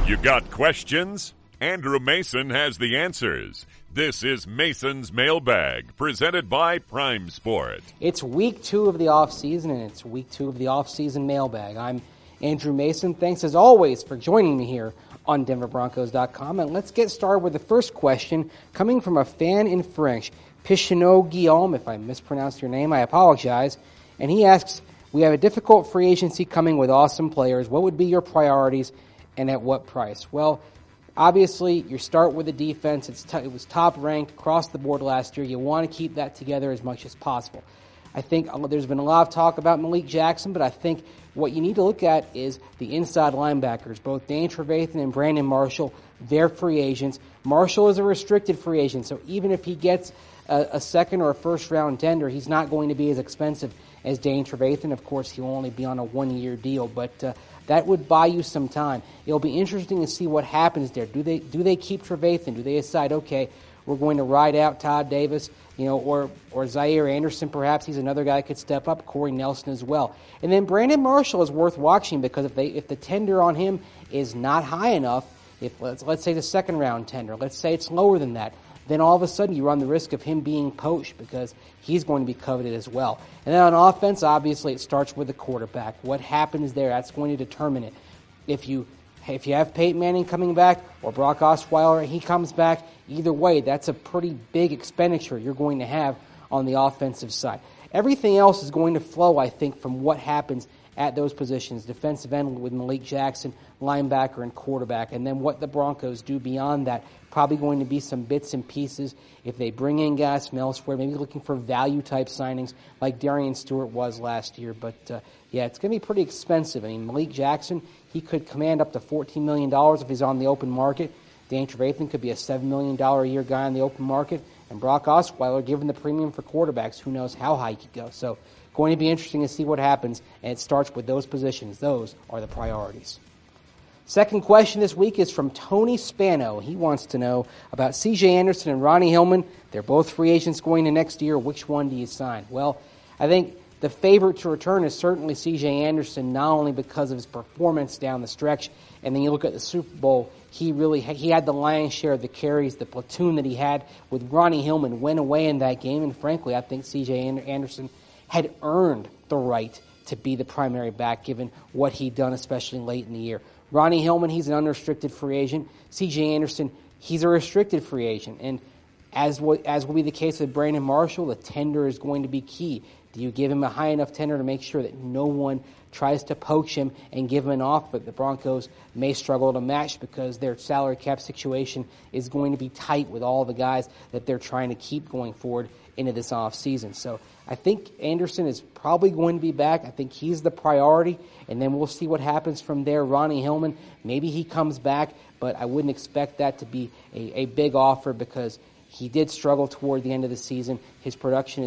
You got questions? Andrew Mason has the answers. This is Mason's Mailbag, presented by Prime Sport. It's week 2 of the offseason, and it's week 2 of the offseason Mailbag. I'm Andrew Mason. Thanks, as always, for joining me here on DenverBroncos.com. And let's get started with the first question coming from a fan in French, Pichonneau Guillaume. If I mispronounced your name, I apologize. And he asks, we have a difficult free agency coming with awesome players. What would be your priorities and at what price? Well, obviously, you start with the defense. It was top-ranked across the board last year. You want to keep that together as much as possible. I think there's been a lot of talk about Malik Jackson, but I think what you need to look at is the inside linebackers, both Dane Trevathan and Brandon Marshall. They're free agents. Marshall is a restricted free agent, so even if he gets a second or a first-round tender, he's not going to be as expensive as Dane Trevathan. Of course, he'll only be on a one-year deal, but that would buy you some time. It'll be interesting to see what happens there. Do they keep Trevathan? Do they decide, okay, we're going to ride out Todd Davis, or Zaire Anderson, perhaps he's another guy that could step up, Corey Nelson as well. And then Brandon Marshall is worth watching because if the tender on him is not high enough, if let's say the second round tender, let's say it's lower than that, then all of a sudden you run the risk of him being poached because he's going to be coveted as well. And then on offense, obviously it starts with the quarterback. What happens there, that's going to determine it. If you have Peyton Manning coming back or Brock Osweiler, he comes back, either way, that's a pretty big expenditure you're going to have on the offensive side. Everything else is going to flow, I think, from what happens at those positions, defensive end with Malik Jackson, linebacker, and quarterback, and then what the Broncos do beyond that. Probably going to be some bits and pieces if they bring in guys from elsewhere, maybe looking for value-type signings like Darian Stewart was last year. But, it's going to be pretty expensive. I mean, Malik Jackson, he could command up to $14 million if he's on the open market. Dane Trevathan could be a $7 million a year guy on the open market. And Brock Osweiler, given the premium for quarterbacks, who knows how high he could go. So going to be interesting to see what happens, and it starts with those positions. Those are the priorities. Second question this week is from Tony Spano. He wants to know about C.J. Anderson and Ronnie Hillman. They're both free agents going to next year. Which one do you sign? Well, I think the favorite to return is certainly C.J. Anderson, not only because of his performance down the stretch, and then you look at the Super Bowl, he had the lion's share of the carries. The platoon that he had with Ronnie Hillman went away in that game, and frankly, I think C.J. Anderson had earned the right to be the primary back given what he'd done, especially late in the year. Ronnie Hillman, he's an unrestricted free agent. C.J. Anderson, he's a restricted free agent. And as will be the case with Brandon Marshall, the tender is going to be key. Do you give him a high enough tender to make sure that no one tries to poach him and give him an offer that the Broncos may struggle to match because their salary cap situation is going to be tight with all the guys that they're trying to keep going forward into this offseason. So I think Anderson is probably going to be back. I think he's the priority, and then we'll see what happens from there. Ronnie Hillman, maybe he comes back, but I wouldn't expect that to be a big offer because he did struggle toward the end of the season. His production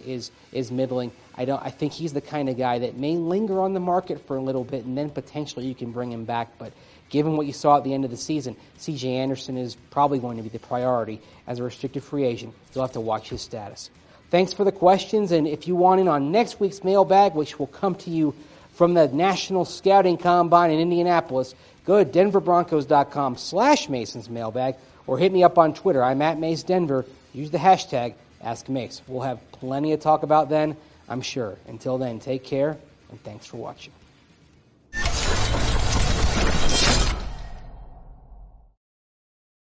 is middling. I think he's the kind of guy that may linger on the market for a little bit, and then potentially you can bring him back. But given what you saw at the end of the season, C.J. Anderson is probably going to be the priority as a restricted free agent. You'll have to watch his status. Thanks for the questions, and if you want in on next week's mailbag, which will come to you from the National Scouting Combine in Indianapolis, go to denverbroncos.com/Mason's mailbag or hit me up on Twitter. I'm at Mace Denver. Use the hashtag AskMace. We'll have plenty to talk about then, I'm sure. Until then, take care, and thanks for watching.